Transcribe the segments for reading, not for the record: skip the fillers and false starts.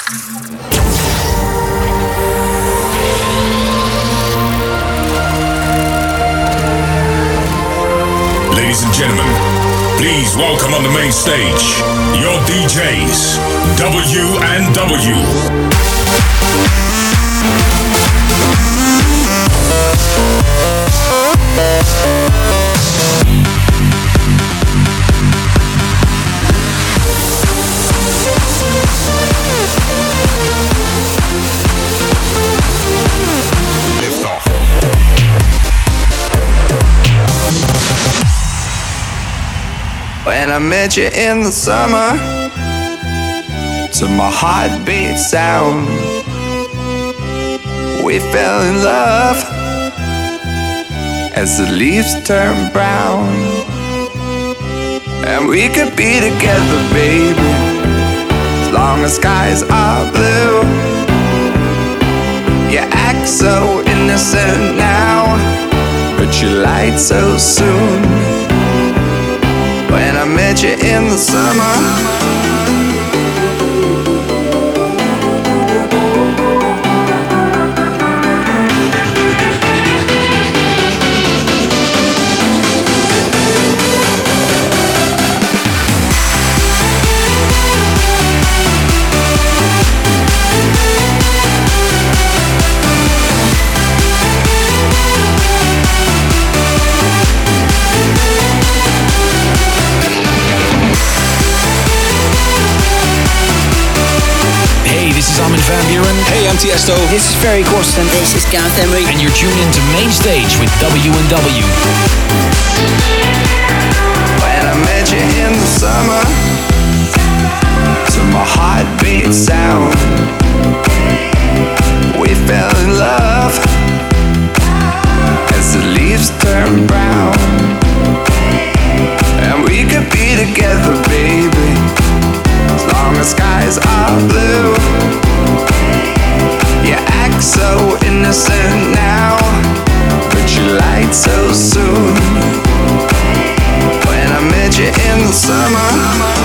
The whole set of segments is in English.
Ladies and gentlemen, please welcome on the main stage your DJs, W&W. When I met you in the summer, to my heartbeat sound, we fell in love as the leaves turn brown. And we could be together, baby, as long as skies are blue. You act so innocent now, but you lied so soon. When I met you in the summer, Armin van Buuren. Hey, I'm Tiesto. This is Ferry Corsten. This is Gareth Emery. And you're tuned into Main Stage with W&W. When I met you in the summer, to my heartbeat sound, we fell in love as the leaves turn brown. And we could be together, baby, as long as skies are blue. You act so innocent now, but you lied so soon. When I met you in the summer,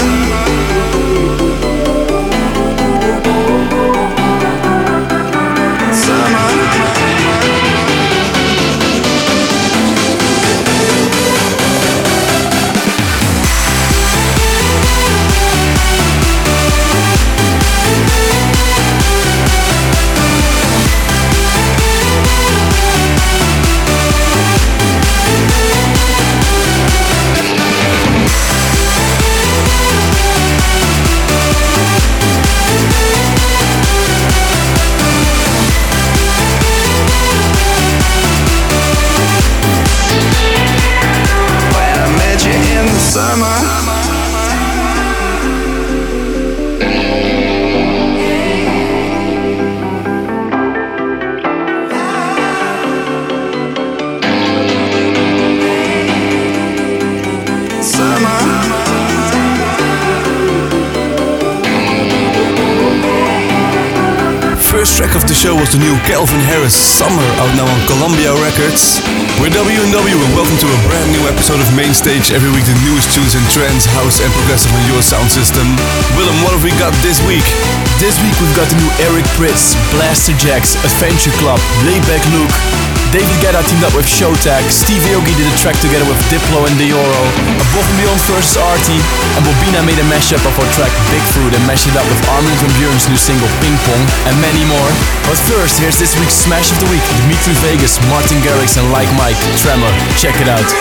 First track of the show was the new Calvin Harris Summer, out now on Columbia Records. We're W&W and welcome to a brand new episode of Main Stage. Every week the newest tunes in trance, house and progressive on your sound system. Willem, what have we got this week? This week we've got the new Eric Prydz, Blaster Jacks, Adventure Club, Laidback Luke. David Guetta teamed up with Showtag, Steve Aoki did a track together with Diplo and Dioro, Above and Beyond vs Artie, and Bobina made a mashup of our track Big Fruit and mashed it up with Armin van Buuren's new single Ping Pong, and many more. But first, here's this week's Smash of the Week, Dimitri Vegas, Martin Garrix and Like Mike, Tremor. Check it out.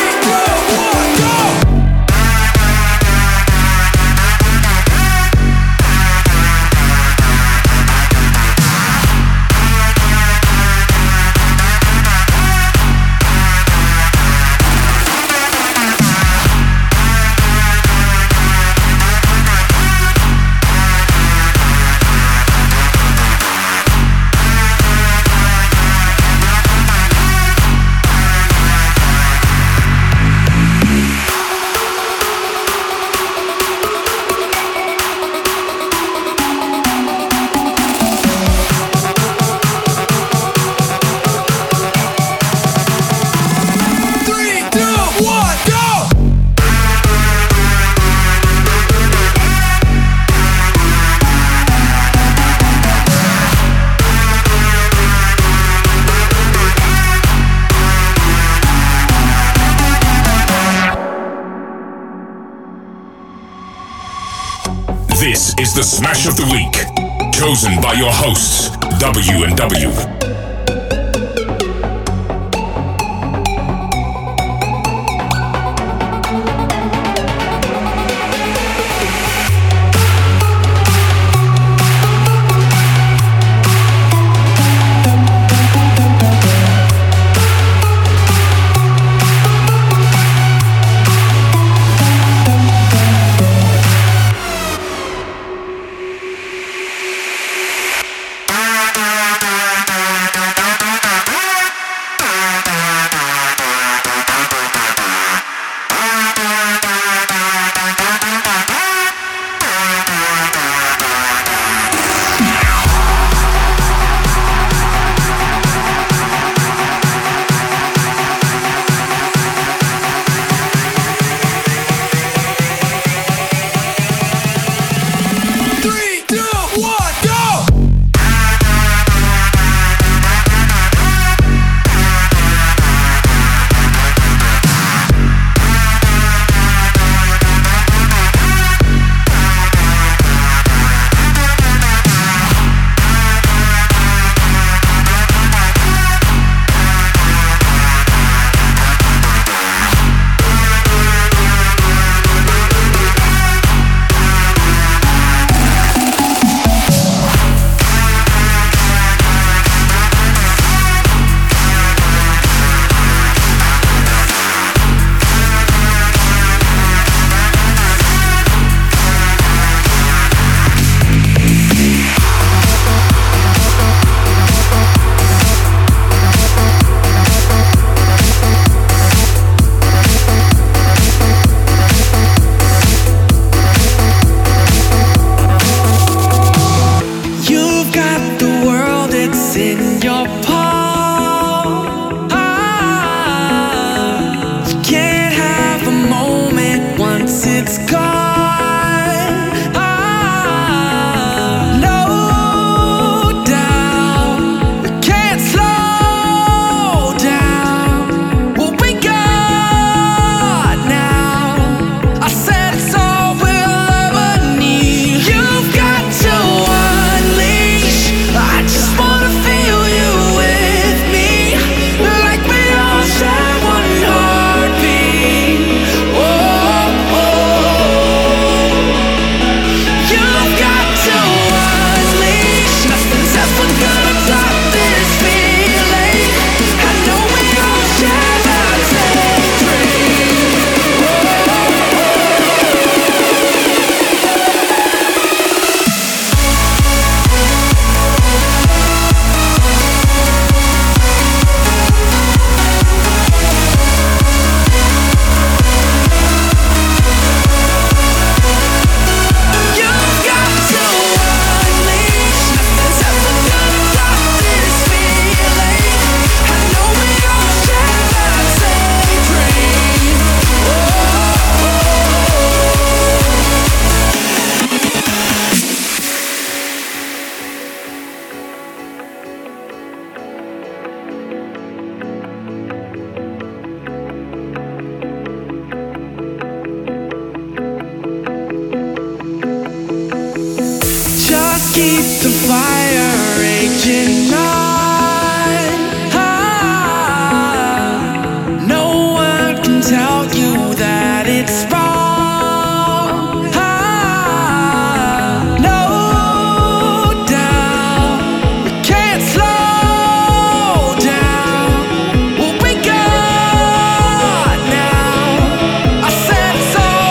This is the Smash of the Week, chosen by your hosts, W&W.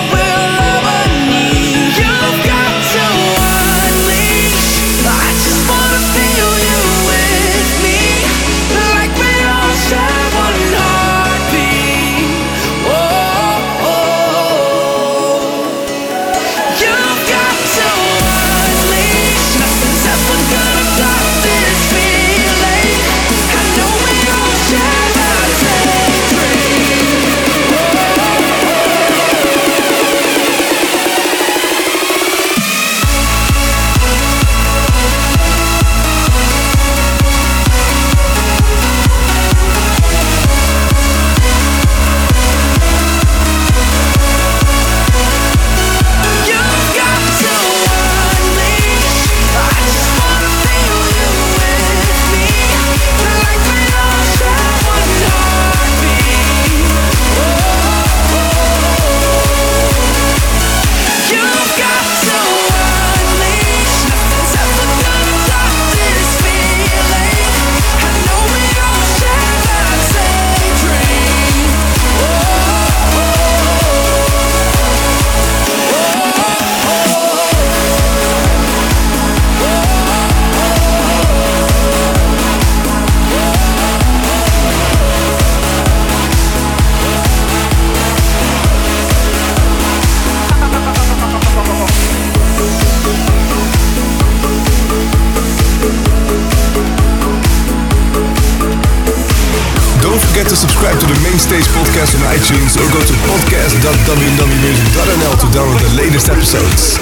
Just forget to subscribe to the Mainstage podcast on iTunes or go to podcast.wnwmusic.nl to download the latest episodes.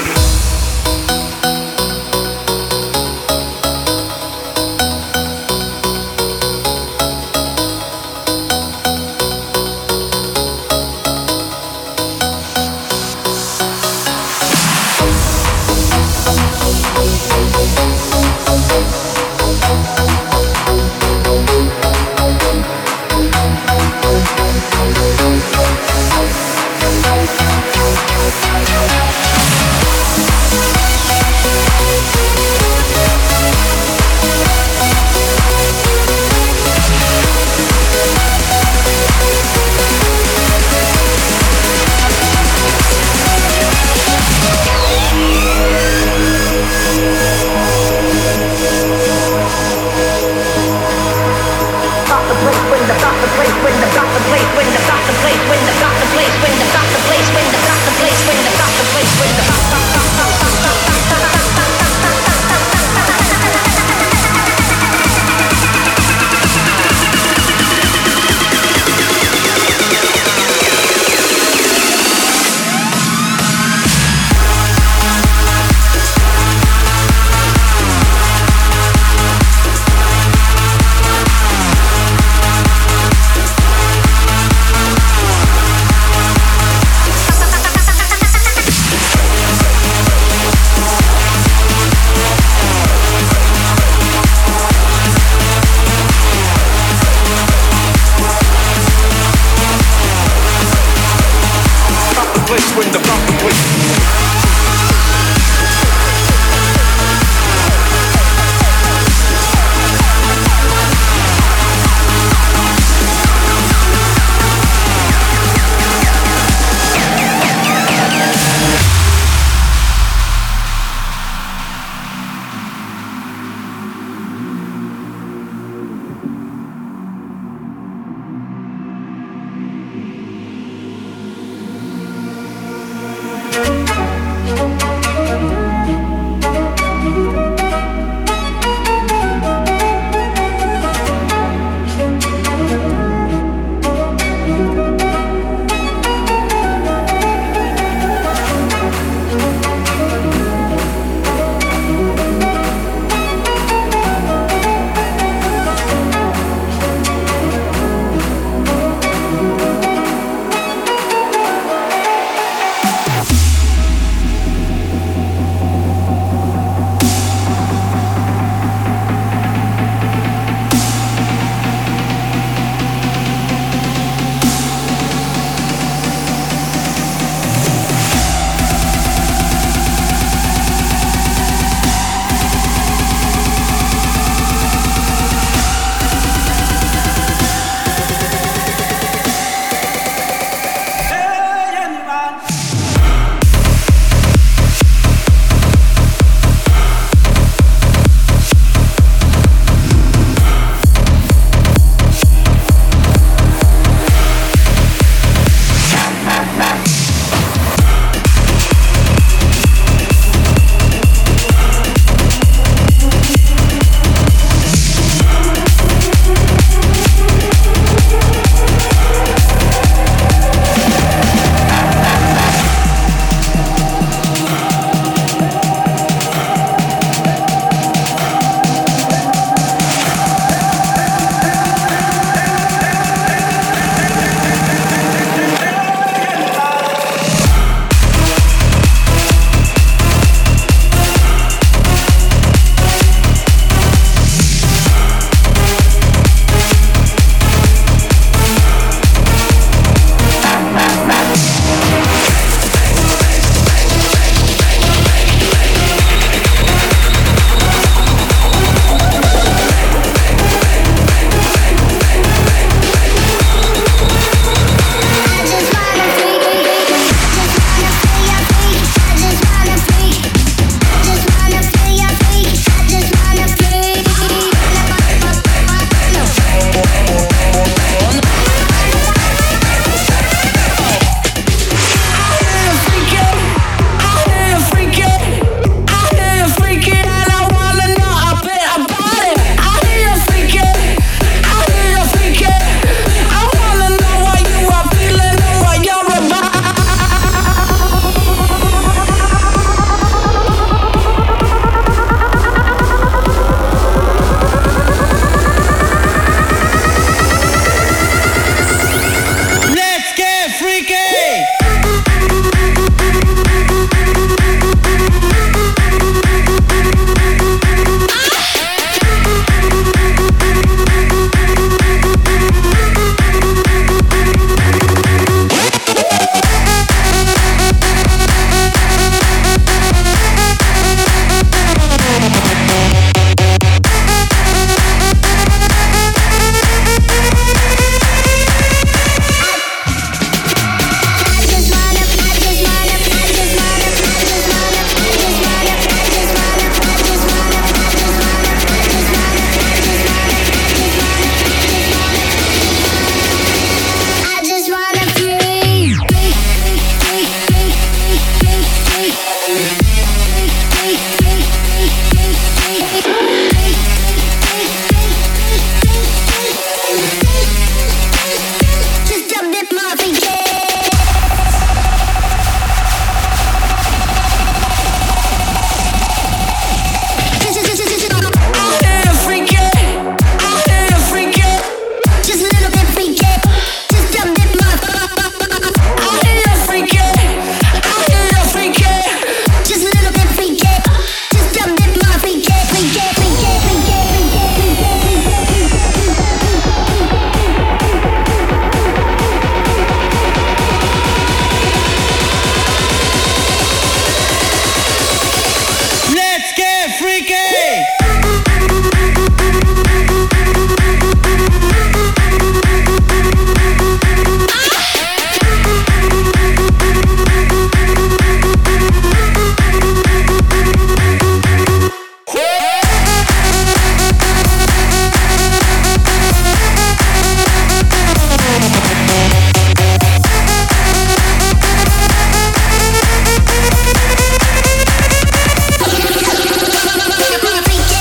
Freaky.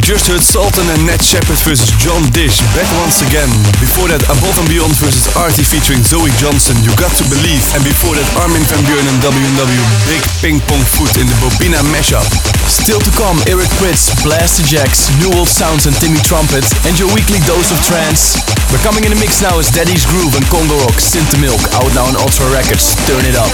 just heard Sultan and Ned Shepard versus John Dish, Back Once Again. Before that, Above and Beyond versus Artie featuring Zoe Johnson, You Got to Believe. And before that, Armin van Buuren and W&W, Big Ping Pong Foot in the Bobina mashup. Still to come, Eric Prydz, Blaster Jacks, New Old Sounds and Timmy Trumpet, and your weekly dose of trance. But coming in the mix now is Daddy's Groove and Congo Rock, Sintermilk, out now on Ultra Records. Turn it up.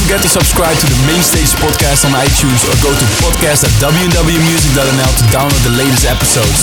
forget to subscribe to the Mainstage podcast on iTunes or go to podcast.wnwmusic.nl to download the latest episodes.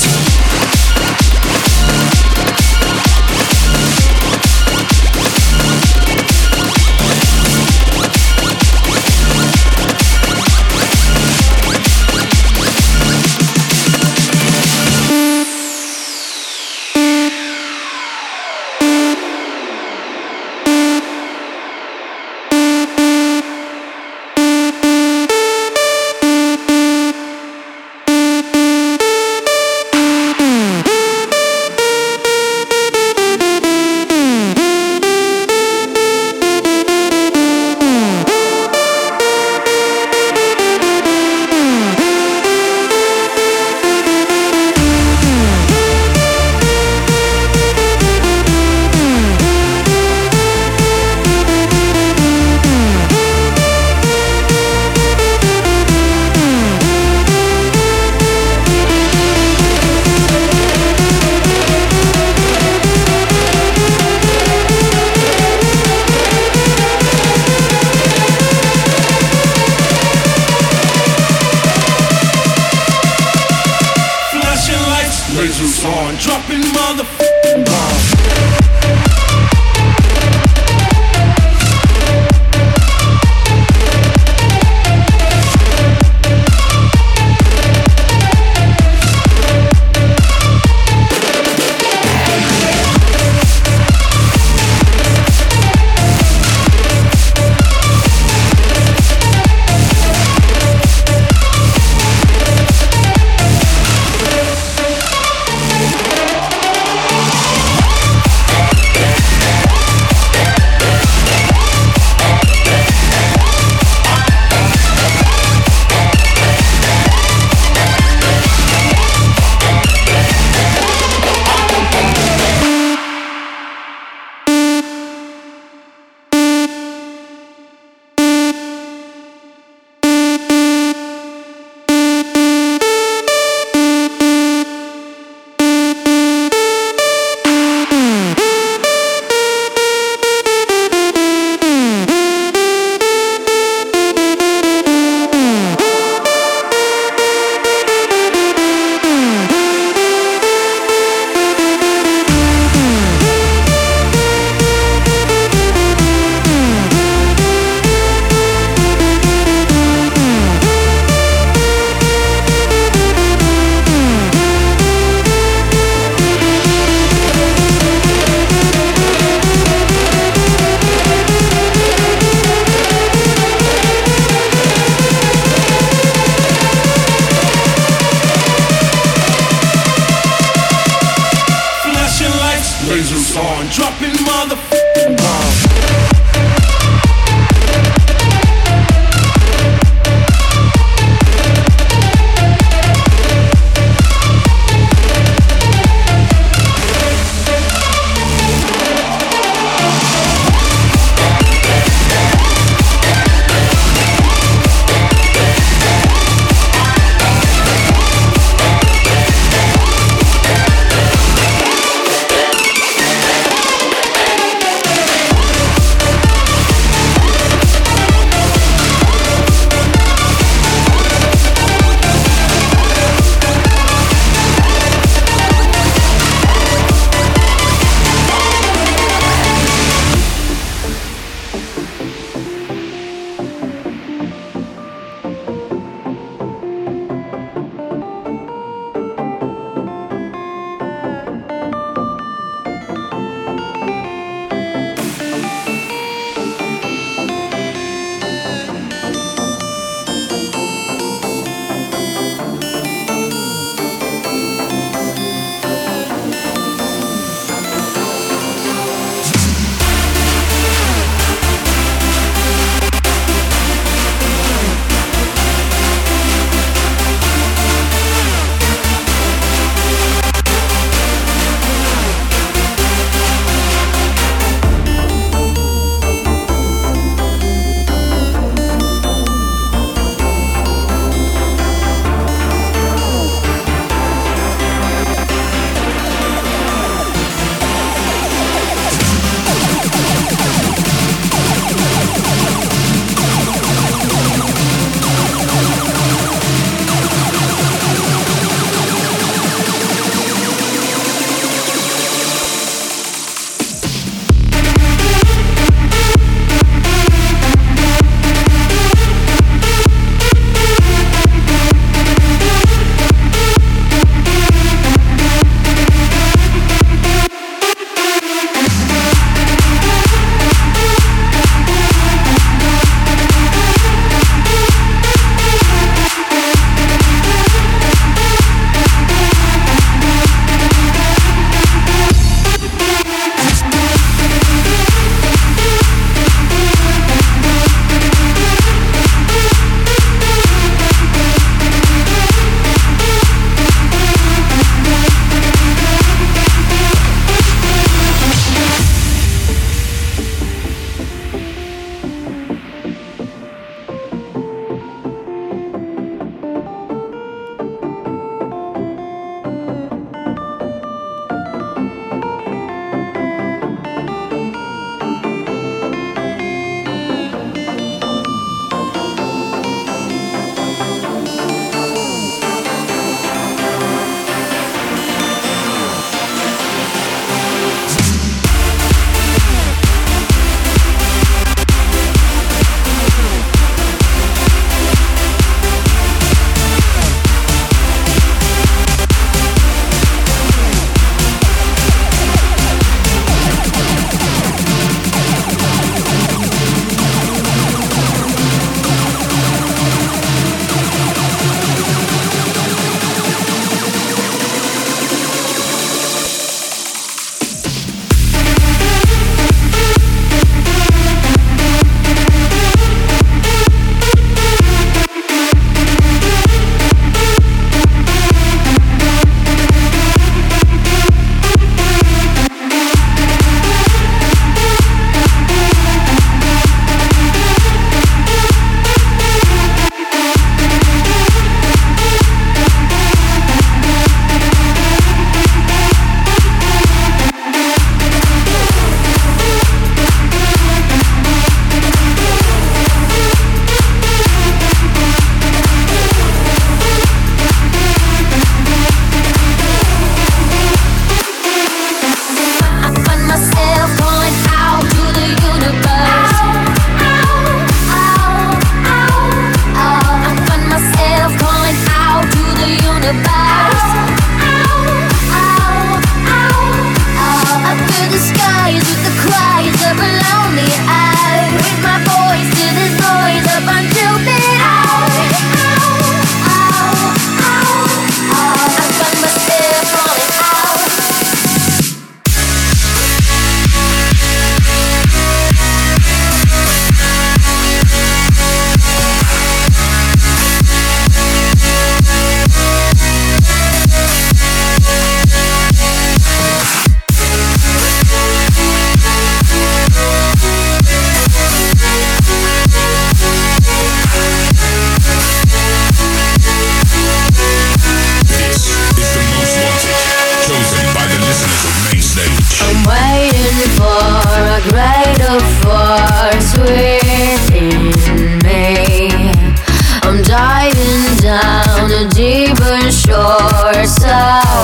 heart's within me. I'm diving down a deeper shore, so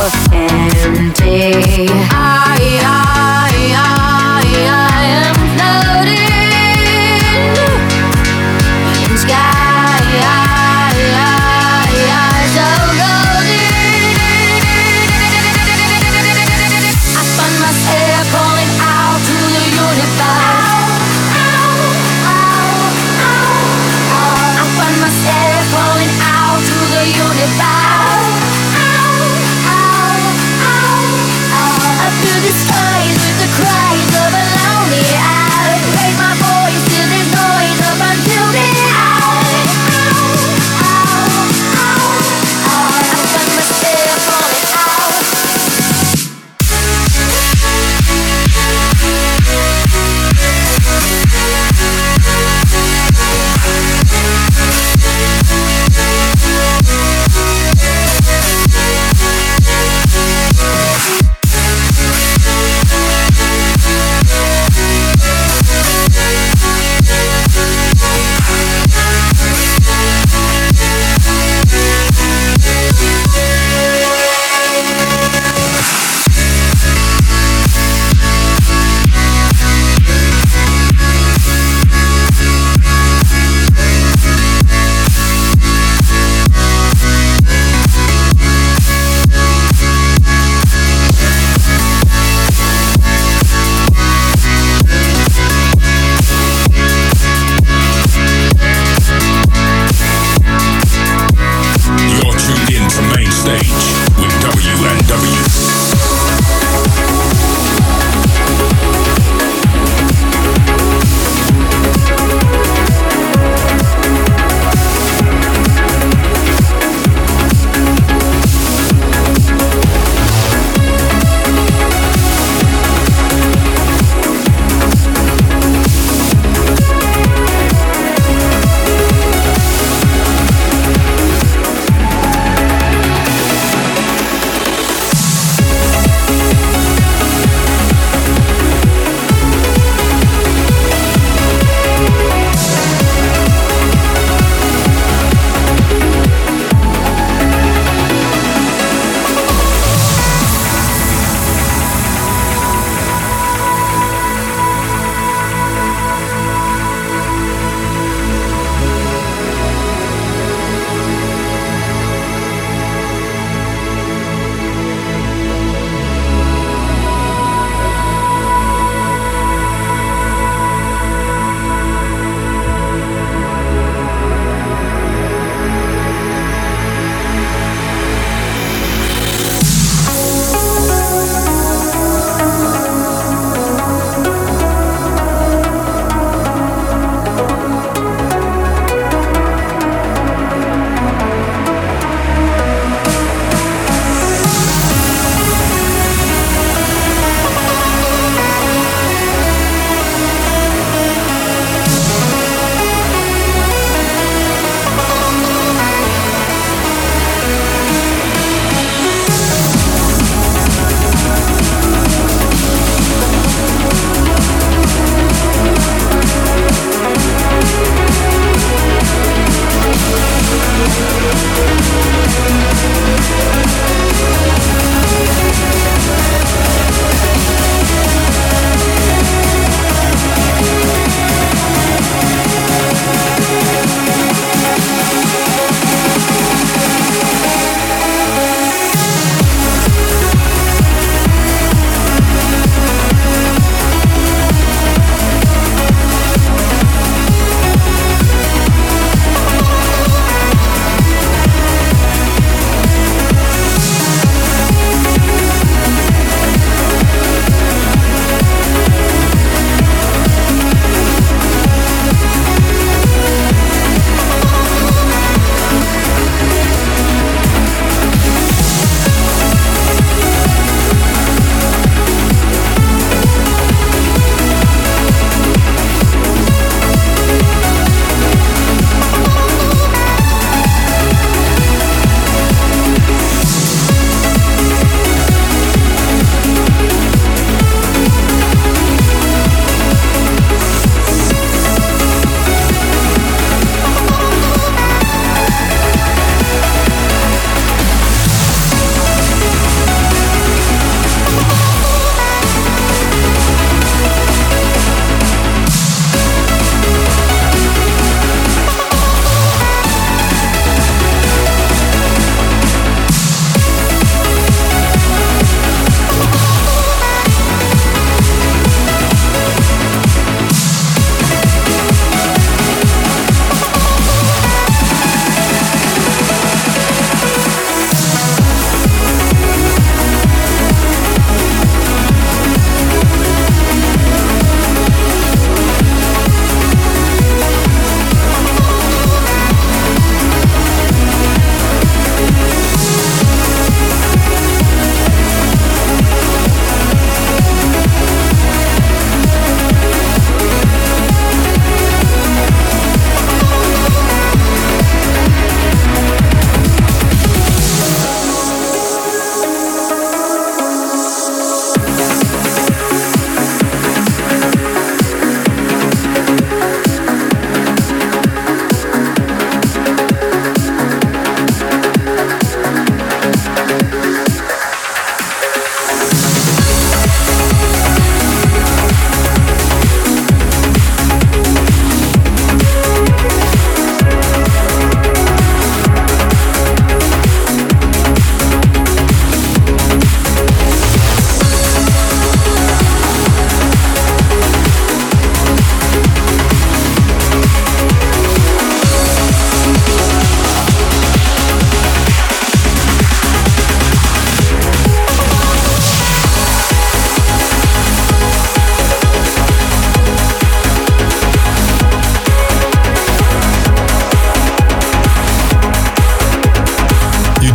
empty. I am floating in sky so golden. I find myself calling out to the universe. I find myself calling out to the universe. I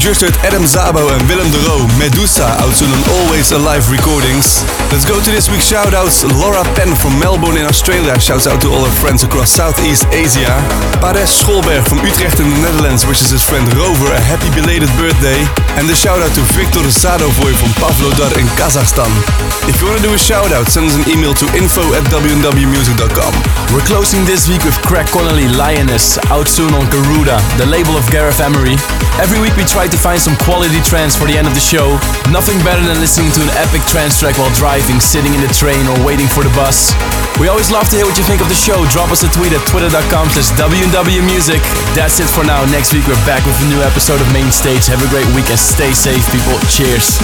just heard Adam Szabo and Willem de Roo, Medusa, out soon on Always Alive Recordings. Let's go to this week's shoutouts. Laura Penn from Melbourne in Australia shouts out to all her friends across Southeast Asia. Pares Scholberg from Utrecht in the Netherlands wishes his friend Rover a happy belated birthday. And a shoutout to Victor Zadovoy from Pavlodar in Kazakhstan. If you want to do a shoutout, send us an email to info@wnwmusic.com. We're closing this week with Craig Connolly, Lioness, out soon on Garuda, the label of Gareth Emery. Every week we try to find some quality trance for the end of the show. Nothing better than listening to an epic trance track while driving, sitting in the train or waiting for the bus. We always love to hear what you think of the show. Drop us a tweet at twitter.com/WNWmusic. That's it for now. Next week we're back with a new episode of Main Stage. Have a great week and stay safe, people. Cheers.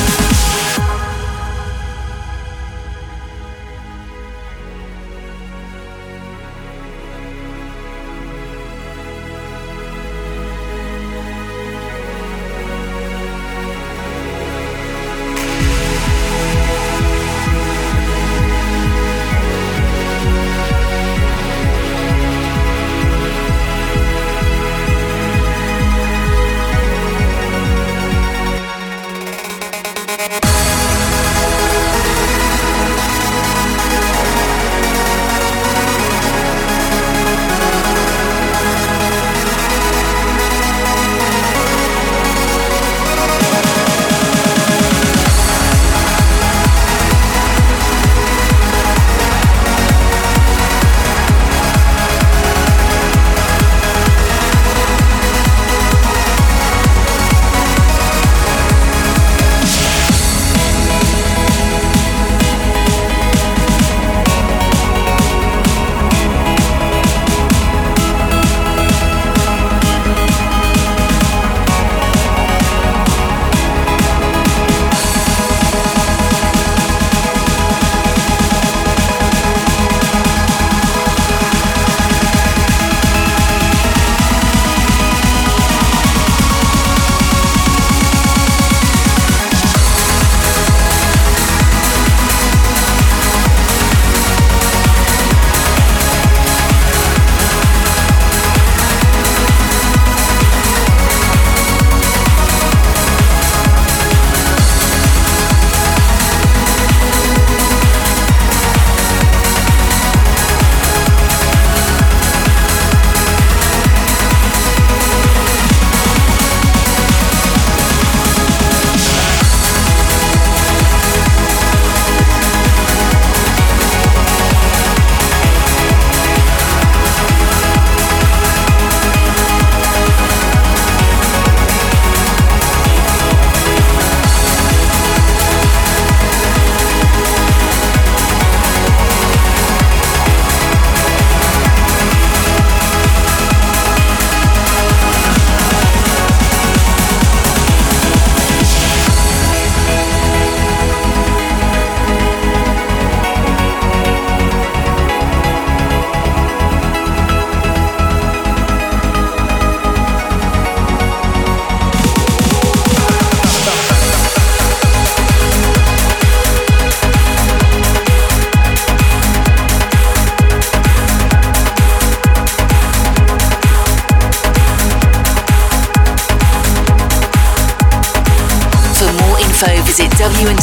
Visit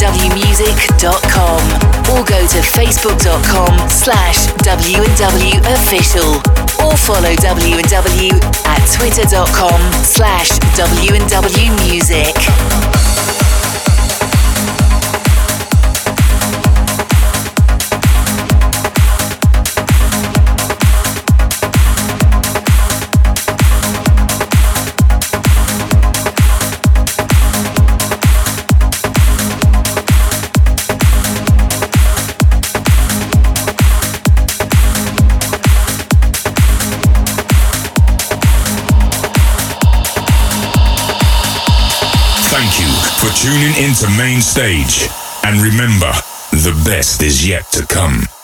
WNWmusic.com or go to facebook.com/WNWofficial or follow WNW at twitter.com/WNWmusic. Tuning into Main Stage, and remember, the best is yet to come.